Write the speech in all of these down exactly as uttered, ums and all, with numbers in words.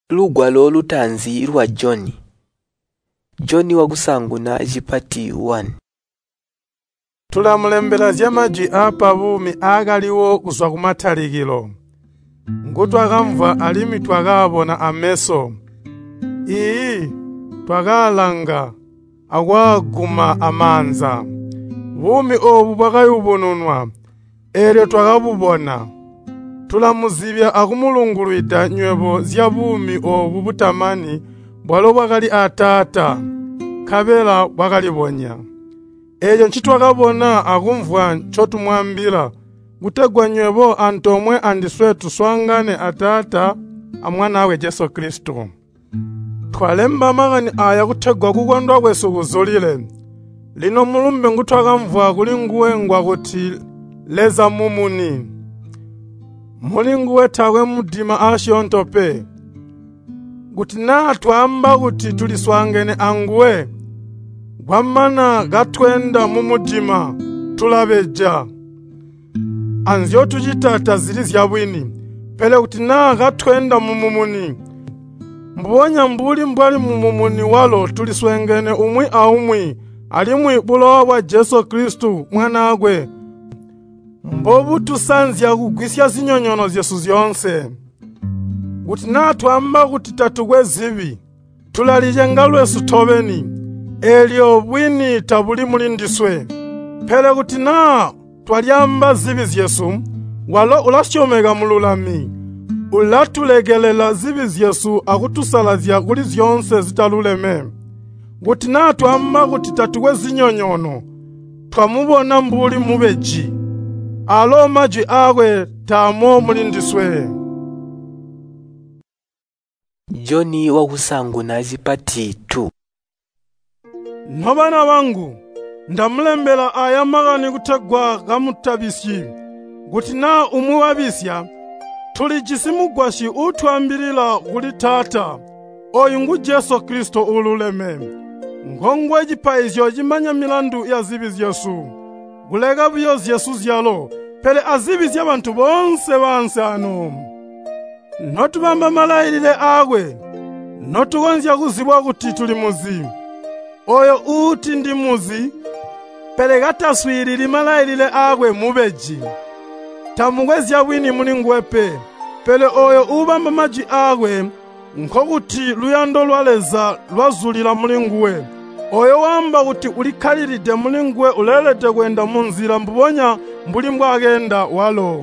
Lugwalo lutanzi lwa John. John wakusanguna chipati one. Tulamulembera zyamaji apa bumi agaliwo kuzwa kumathalikilo. Ngutwakamva alimi twakabona ameso. Iyi twakalanga akwaguma amanza. Bumi obu bwakayubununwa eryo twakabubona. Tulamuzibya akumulungulwida nywebo zya bumi obu butamani bwalo bwakali atata kabela bwakalibonya. Eyo nchitwakabona akumvwa nchotumwambira gutegwa nywebo antomwe andiswe tuswangane atata amwana we Yesu Kristo. Twalemba magani aya kutegwa kukondwa kwesu kuzulile. Lino mulumbe ngutwakamvwa kulinguwe ngwa kuti leza mumuni. Mulinguwe tawe mudima ashiontope. Guti na twamba kuti tuliswangene anguwe. Gwamana gatwenda mumudima tulabeja. Anzio tujitata zili zyabwini. Pele kuti na gatwenda mumumuni. Mbuonya mbuli mbwali mumumuni walo tuliswengene umwi aumwi. Alimwi bulowa wa Yesu Kristu mwana agwe. Mbobu tusanzia kugwisya zinyonyono zyesu zyonse. Guti na twamba kuti tatugwe zibi. Tulalije ngalwesu tobeni. Elio bwini tabuli mulindiswe. Pele kuti na twalyamba zibi zyesu. Walo ulasyomega mululami. Ulatulegelela zibi zyesu akutusalazya kuli zyonse zitaluleme. Guti na twamba kuti tatugwe zinyonyono. Twamubona mbuli mubeji. Alo maji agwe tamo mulindiswe. John wakusanguna chipati two. Nobana wangu ndamulembera aya magani kutegwa gamutabisyi guti na umwe wabisya tuli jisimugwashi utwambirira kuli tata oyu ngu Yesu Kristo ululeme ngongwe jipaizyo jimanya milandu ya zibi zyesu gulega buyo zyesu zyalo pele azibi z'abantu bonse banse ano notubamba malayirire agwe notugonzya kuzibwa kuti tuli muzi oyo uti ndi muzi pele gataswiriri malayirire agwe mubeji tamugwezya bwini mulingwepe pele oyo ubamba maji agwe nko kuti luyando lwaleza lwazulira mulinguwe oyo wamba kuti ulikhaliride mulinguwe ulelete kwenda munzira mbubonya mbuli mbwagenda walo.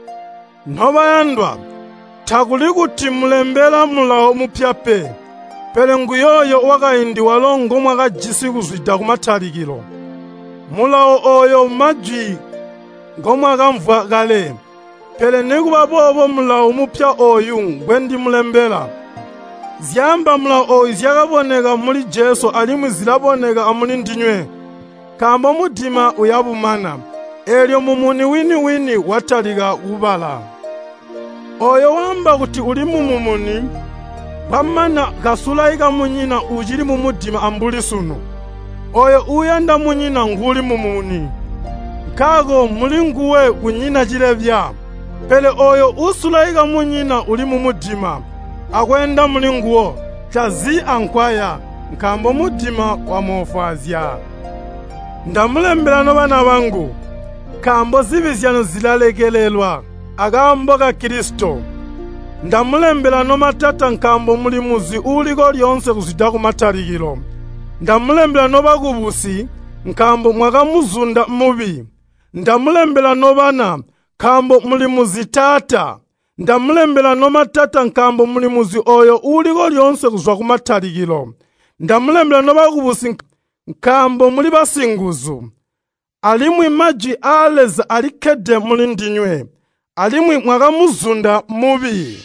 Nhobayandwa takuli kuti mulembera mulawo mupyape pele nguyoyo wakayindi walongo mwakajisi kuzwida kumathalikilo. Mulawo oyo maji ngomwakamvwa kale pele nikuba bobo mulawo mupya oyu ngwendi mulembera. Zyamba mulawo oyu zyakaboneka muli Yesu alimwi zilaboneka amuli ndinywe. Kambo mudima uyabumana. Elio mumuni wini wini watalika kubala. Oyo wamba kuti uli mumumuni bamana gasulaika munyina ujili mumudima ambuli sunu. Oyo uyanda munyina nguli mumuni. Kago mulinguwe kunyina jilevya. Pele oyo usulaika munyina uli mumudima. Akwenda mulinguwo chazi ankwaya nkambo mudima wa mofazya. Ndamulembera no bana bangu kambo zibizyano zilalekelelwa agambo ga Kristo. Ndamulembera no matata nkambo muli muzi uliko lyonse kuzida ku mathalikilo. Ndamulembera no bagubusi nkambo mwakamuzunda mubi. Ndamulembera no bana kambo muli muzi tata. Ndamulembera no matata nkambo muli muzi oyo uliko lyonse kuzwa ku mathalikilo. Ndamulembera no bagubusi nkambo muli basinguzu. Alimwi maji aleza alikede muli ndinywe. Alimwi mwakamuzunda mubi.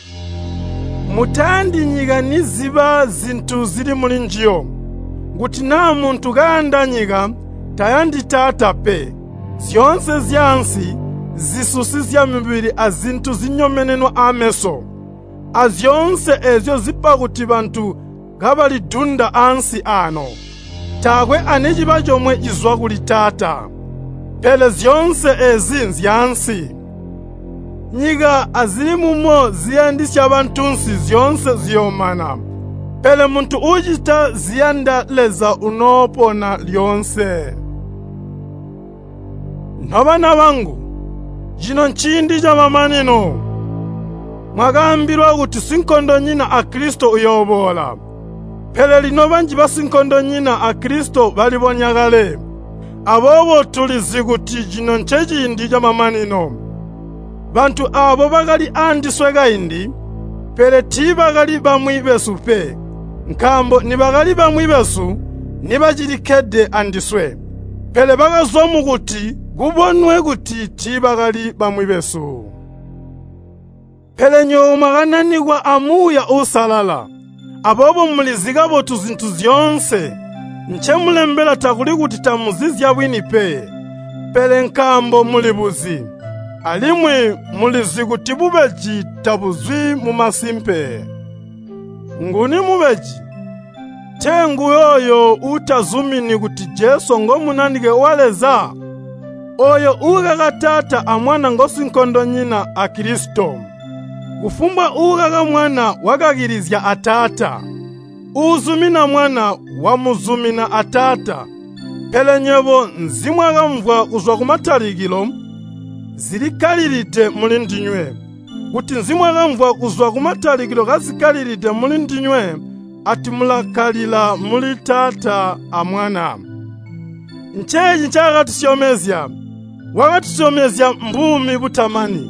Mutandi nyiga niziba zintu zili muli njiyo. Guti na muntu ganda nyiga tayandi tata pe. Zyonse zyansi zisusi zya mibiri azintu zinyomenenwa ameso. Azyonse ezyo zipa kuti bantu gabali dunda ansi ano. Tagwe anejiba jomwe izwa kuli tata. Pele zyonse ezi nzyansi. nyiga azili mumo ziyandisya bantunsi zyonse ziyomana. Pele muntu ujita ziyanda leza unopona lyonse. Nabana bangu, jino nchindi ja maneno. Mwagambirwa kuti sinkondo nyina a Kristo uyobola. Pele lino banji basinkondo nyina a Kristo balibonyagale. Abobo tulizi kuti jino nchejindi ja maneno. Bantu abo bagali andiswega indi, pele ti bagali bamwibesu pe. Nkambo ni bagali bamwibesu, ni bajilikedde andiswe. Pele bagazomu kuti, gubonwe kuti ti bagali bamwibesu. Pele nyoma gananigwa amuya usalala. Abobo muliziga botu zintu zyonse. Nche mulembela takuli kuti tamuzizya bwini pe. Pele nkambo mulibuzi. Alimwe mulizi kuti bubeji tabuzwi mu masimpe. Nguni mubeji. Tengu yoyo utazumini kuti Jesu ngo munandige waleza. Oyo ugaga tata amwana ngo sinkondo nyina a Kristo. Ufumbwa ugaga mwana wagagirizya atata. Uzumina mwana wamuzumina atata. Pele nyebo nzimwaga mvwa uzwa kumatarigilo. Zilikalirite mulindinywe. Kuti nzimwaga mvwa uzwa kumatarigilo gazikalirite mulindinywe. Ati mulakalila mulitata amwana. Ncheji nchaga tusiomezya. Waga tusiomezya mbumi butamani.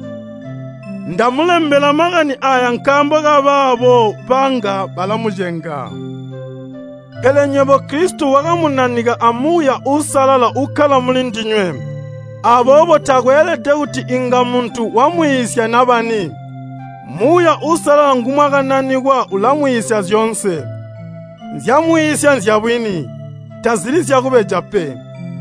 Ndamulembela magani aya nkambo gababo banga balamujenga. Pele nyebo Kristu waga munaniga amuya usalala ukala mulindinywe. Abobo tagwelete kuti inga muntu wamuyisya nabani. Muya usalala ngumwaga nanigwa ulamuyisya zyonse. Nzyamuyisya nzyabwini. Tazilisya kubeja pe.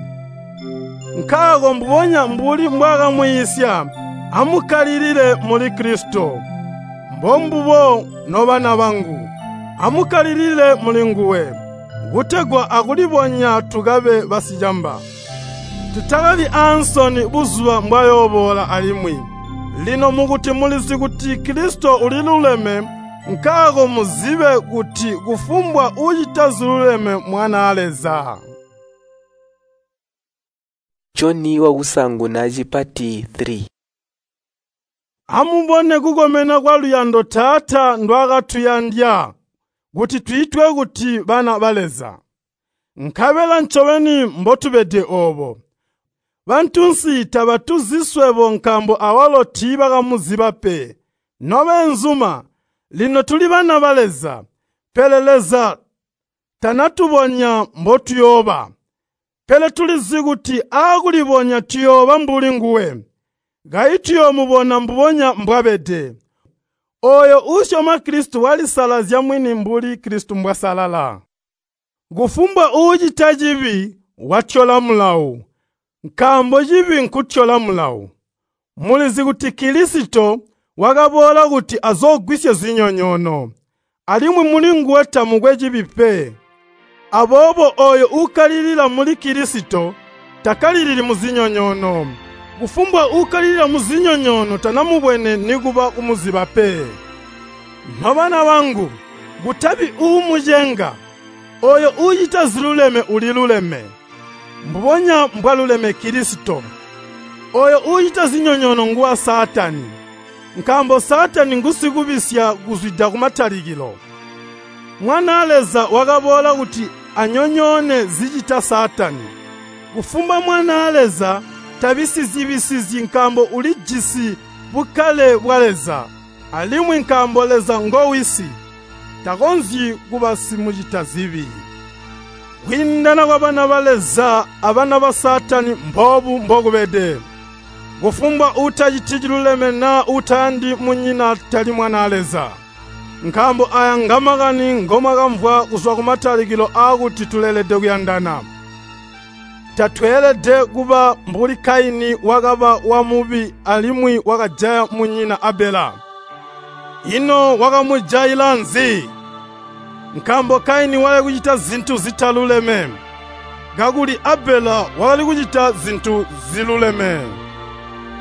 Nkago mbubonya mbuli mbwaga muyisya. Amukalilile muri Kristo. Mbombubo nobana bangu. Amukalilile muri nguwe. Gutegwa agulibonya tugabe basijamba. Tutagabi Ansoni buzwa mbayobola alimwi. Lino muguti mulizi guti Kristo uliluleme. Nkago muzibe guti gufumbwa ujitazululeme mwana aleza. Joni wa usangu na jipati three. Amubone kugomena kwa luyando tata ndwaga tuyandya. Guti tuitwe guti bana baleza. Nkabela nchoweni mbotubede obo. Bantunsi tabatuziswebo nkambo awalo tibaga muziba pe. Nobe nzuma, lino tuli bana baleza. Peleleza, tanatubonya mbotu yoba. Pele tuliziguti agulibonya tuyoba mbuli nguwe. Gaitiyo mubona mbubonya mbwabede. Oyo ushoma Kristu wali salazya mwini mbuli Kristu mbwasalala. Gufumba uji tajibi wachola mulawu. Nkambo jibi nkuchola mulawu. Mulizi guti Kilisito wagabola guti azogwisye zinyonyono. Alimwi muli nguweta mugwe jibi pe. Abobo oyo ukalilila muli Kilisito takalilili muzinyonyono. Gufumbwa ukalilila muzinyonyono tanamubwene niguba umuziba pe. Nabana bangu, gutabi umujenga. Oyo ujita ziluleme uliluleme. Mbubonya mbwaluleme Kristo. Oyo ujita zinyonyono nguwa Satani. Nkambo Satani ngusigubisya guzwida kumatarigilo. Mwana aleza wagabola guti anyonyone zijita Satani. Gufumba mwana aleza tabisi zibisizi nkambo ulijisi bukale bwaleza. Alimwi nkambo leza ngowisi. Tagonzi kubasi mujita zibi. Windana wabana baleza abana ba Satani mbobu mbogubede. Gufumba utajitijiluleme na utandi munyina tali mwana aleza. Nkambo aya ngamagani ngomaga mvwa kuzwa kumatarigilo aguti tulelede kuyandana. Tatwelede kuba mbuli Kaini wagaba wamubi alimwi wakajaya munyina Abela. Ino wakamujayila nzi. Nkambo Kaini wale kujita zintu zitaluleme. Gaguli Abela wale kujita zintu ziluleme.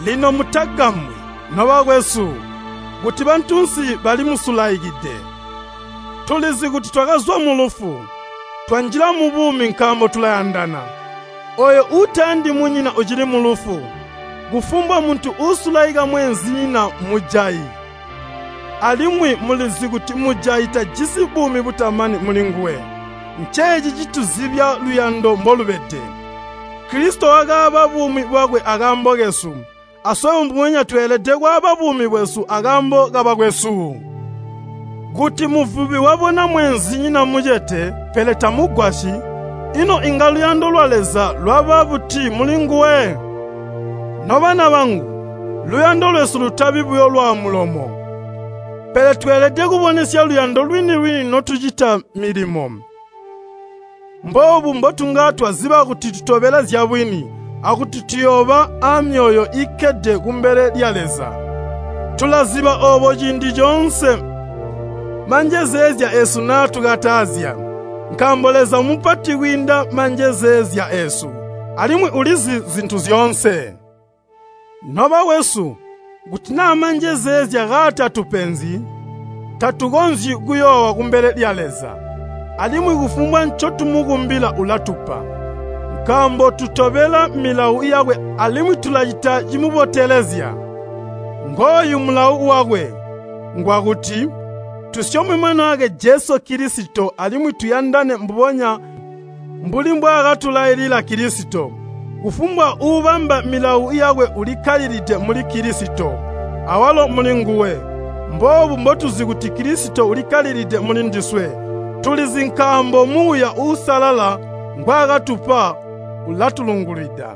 lino mutagamwe noba wesu kuti bantunsi bali musulayigide tulizi kuti twakazwa mulufu twanjira mu bumi nkambo tulayandana oyo utandi munyina ujiri mulufu gufumbwa muntu usulayiga mwenzina mujayi alimwi mulizi kuti mujayi tajisi bumi butamani mulinguwe ncheji jituzibya luyando mbolubede Kristo agaba bumi bwagwe agambo gesu asoyo mbwenya twelede gwaba bumi bwesu agambo gabagwesu guti muvubi wabona mwenzi nyina mujete peleta mugwashi ino ingalu yando lwaleza lwaba buti mulinguwe nobana bangu luyando lwesu lutabibu yo lwa mulomo pele twelede kubonesya luyando lwini lwini notujita milimo mbobu mbotunga twaziba kuti tutobela zyabwini akuti tuyoba amyoyo ikede kumbere lyaleza tulaziba obo jindi jonse manjezezya esu natugatazya nkamboleza mupati winda manjezezya esu alimwe ulizi zintu zyonse noba wesu gutina manjezezya gata tupenzi tatugonzi guyowa kumbere lyaleza alimwe gufumbwa nchotu mugumbila ulatupa nkambo tutobela milau yagwe alimwe tulayita jimubotelezya ngoyu mulau wagwe ngwaguti tusyomwe mwana wage Jesu Kristo alimwe tuyandane mbubonya mbulimbwa agatulayirila Kristo gufumbwa ubamba milau yagwe ulikaliride muri Kristo awalo mulinguwe mbobu mbotuzi kuti Kristo ulikaliride muri ndiswe tulizi nkambo muya usalala ngwaga tupa ulatulungulida.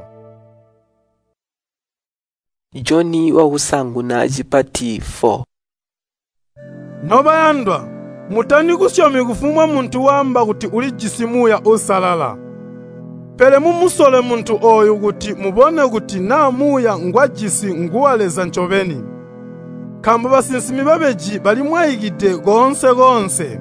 Joni wa usangu na ajipati four. Noba yandwa mutani kusyomi gufumwa muntu wamba kuti uli jisimu ya usalala pele mumusole muntu oyu kuti mubone kuti na muya ngwajisi nguwaleza nchoveni kambo basinsimi babeji bali mwayigide gonse gonse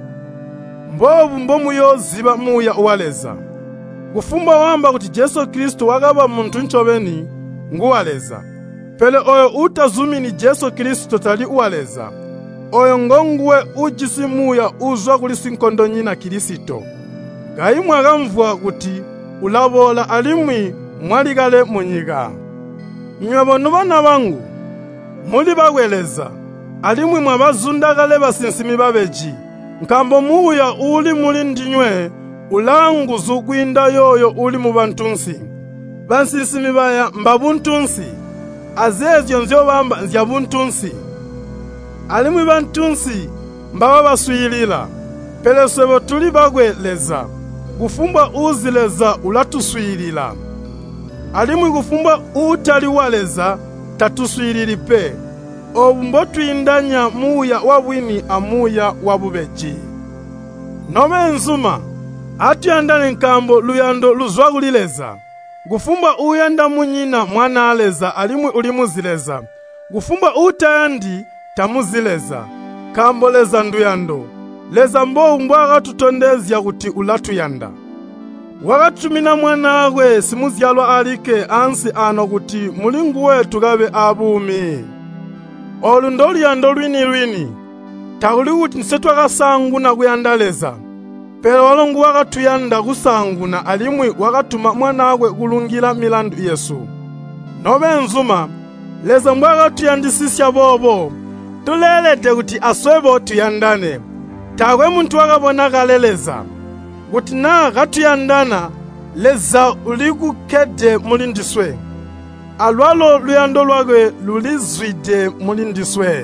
mbobu mbomu yo ziba muya uwaleza gufumba wamba kuti Jesu Kristo wagaba muntu nchoveni nguwaleza pele oyo utazumini Jesu Kristo tali uwaleza oyo ngongwe ujisi muya uzwa kuli sinkondo nyina Kristo gayi mwagamvwa kuti ulabola alimwi mwaligale munyiga nywebono bana bangu muli bagweleza alimwi mwabazundagale basinsimi babeji nkambo muya uli muli ndinywe ulanguzu gwinda yoyo uli mu bantunsi bansinsimi baya mbabuntunsi azezyo nzyo bamba nzya buntunsi alimwi bantunsi mbaba basuyilila pele swebo tuli bagweleza gufumbwa uzileza ulatusuyilila alimwi gufumbwa utali waleza tatusuyilili pe obumbo twindanya muya wabwini amuya wabubeji nome nzuma atuyandane nkambo luyando luzwagulileza gufumbwa uyanda munyina mwana aleza alimwi ulimuzileza gufumbwa utayandi tamuzileza kamboleza nduyando leza mbo mbwaga tutondezya kuti ulatuyanda wagatumina mwana agwe simuzyalwa alike ansi ano kuti mulingu wetu gabe abumi olu ndoluyando lwini lwini tauli kuti nsetwa gasangu na kuyandaleza pero walongu wagatuyanda kusanguna alimwi wagatuma mwana agwe kulungila milandu Yesu nobe nzuma leza mbwaga tuyandisisya bobo tulelete kuti aswebo tuyandane tagwe muntu wakabona galeleza kuti na gatuyandana leza ulikukede mulindiswe alwalo luyando lwagwe lulizwide mulindiswe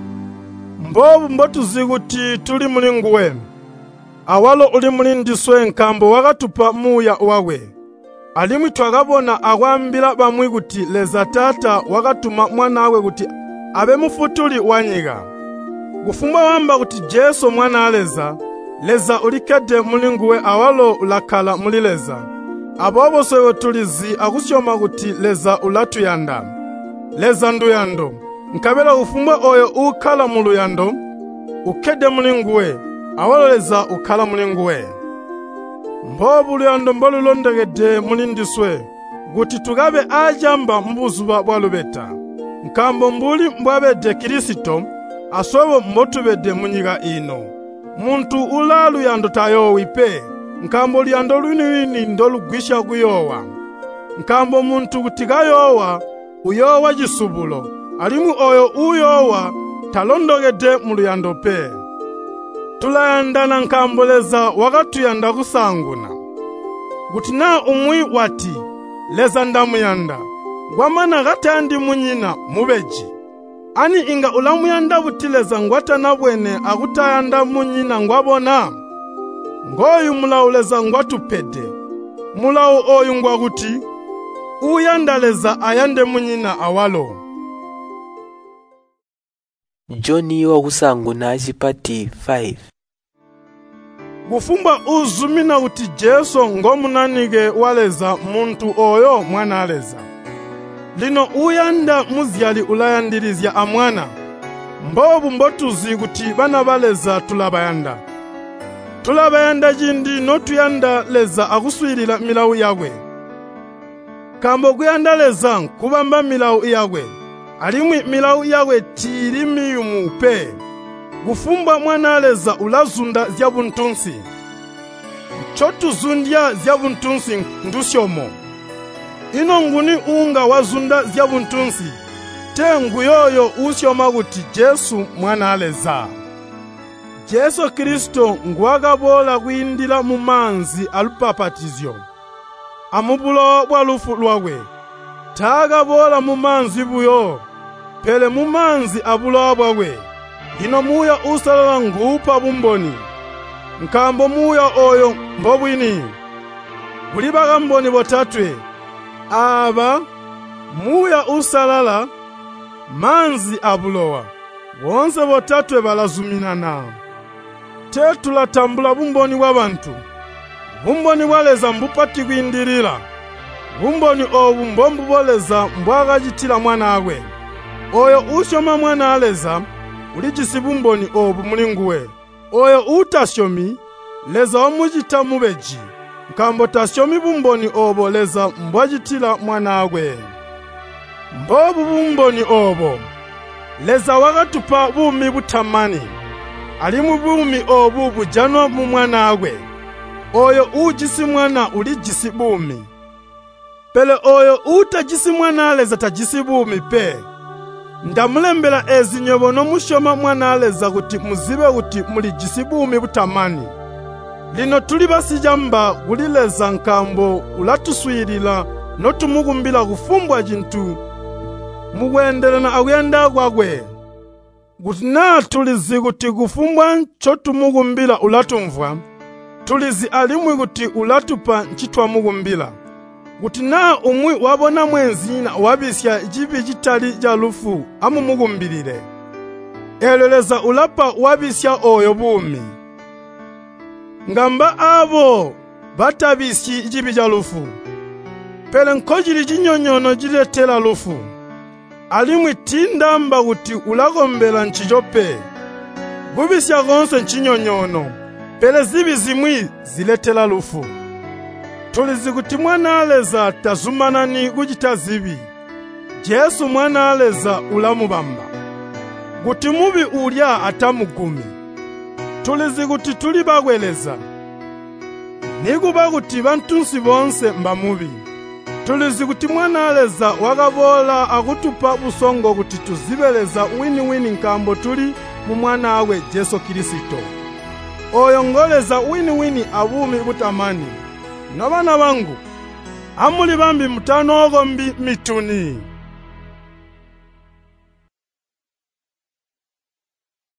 mbobu mbotuzi kuti tuli mulinguwe awalo uli mulindiswe nkambo wakatupa muya wawe alimwi twagabona agwambila bamwi kuti leza tata wakatuma mwana awe kuti abe mufutuli wanyiga gufumba wamba kuti Jesu mwana aleza leza ulikede mulinguwe awalo ulakala mulileza abobo sewe tulizi akusyoma kuti leza ulatuyanda leza nduyando nkabela ufumba oyo ukala muluyando ukede mulinguwe awalo leza ukala mulinguwe mbobu luyando mbolulondegede mulindiswe guti tugabe ajamba mbuzuba bwa lubeta nkambo mbuli mbwabede Kristo asobo mbotubede munyiga ino muntu ulalu yando tayo wipe nkambo lyando lwini ndolugwisha kuyowa nkambo muntu gutigayowa uyowa jisubulo alimu oyo uyowa talondogede mu luyando pe tulayandana nkamboleza wakatuyanda kusanguna gutina umwi wati leza ndamuyanda gwamana gatandi munyina mubeji ani inga ulamuyanda butileza ngwata nabwene akutayanda munyina ngwabona ngoyu mulauleza ngwatupede mulau oyu ngwaguti uyandaleza ayande munyina awalo. Joni wa kusanguna chipati five. Gufumba uzumina uti Jesu ngomunanige waleza muntu oyo mwana aleza. Lino uyanda muzyali ulayandirizya amwana. Mbobu mbotuzi kuti bana baleza tulabayanda. Tulabayanda jindi notuyanda leza akuswirila milau yawe. Kambo kuyanda leza kubamba milau yawe. Alimwi milau yawe tiri miyumu pe. Gufumba mwana aleza ulazunda zyabuntunsi. Chotu zundya zyabuntunsi ndusyomo. Ino nguni unga wazunda zyabuntunsi. Tengu yoyo usyoma kuti Jesu mwana aleza. Jesu Kristo ngwagabola kuindila mumanzi alupapatizyo. Amubulo bwa lufu lwawe. Tagabola mumanzi buyo. Pele mumanzi abulo bwawe. Ino muya usalala ngupa bumboni. Nkambo muya oyo mbobwini. Bulibaga mboni botatwe. Aba muya usalala manzi abulowa. Wonse botatwe balazuminana. Tetula tambula bumboni w'abantu. Bumboni bwaleza mbupati kwindirira. Bumboni obu mbombu boleza mbwagajitila mwana awe. Oyo usyoma mwana aleza ulijisi bumboni obu mulinguwe. Oyo utasyomi leza omujita mubeji. Nkambo tasyomi bumboni obo leza mbwajitila mwana awe. Mbobu bumboni obo leza wakatupa bumi butamani. Alimu bumi obu bujano mu mwana awe. Oyo ujisi mwana ulijisi bumi. Pele oyo utajisi mwana aleza tajisi bumi pe. Ndamulembela ezi nyobo no mushoma mwana aleza kuti muzibe kuti mulijisi bumi butamani. Lino tuli basijamba gulileza nkambo ulatuswirila no tumugumbila kufumbwa jintu. Mugwendelana agenda gwagwe. Gutina tulizi kuti kufumbwa ncho tumugumbila ulatumvwa. Tulizi alimwi kuti ulatupa nchitwa mugumbila. Gutina umwi wabona mwenzina wabisya jibi jitali jalufu amu mugumbilile. Eleleza ulapa wabisya oyo bumi. Ngamba abo batabisyi jibi jalufu. Pele nkojili jinyonyono jiletela lufu. Alimwi tindamba kuti ulagombela nchijope. Gubisya gonse nchinyonyono. Pele zibi zimwi ziletela lufu. Tulizi kuti mwana aleza tazumana ni kujita zibi. Jesu mwana aleza ulamubamba. Guti mubi ulya atamugumi. Tulizi kuti tuli bagweleza. Niguba kuti bantunsi bonse mba mubi. Tulizi kuti mwana aleza wagabola akutupa busongo kuti tuzibeleza wini wini nkambo tuli mu mwana awe Jesu Kristo. Oyo ngoleza wini wini abumi butamani. Nabana bangu amuli bambi mutano ogombi mituni.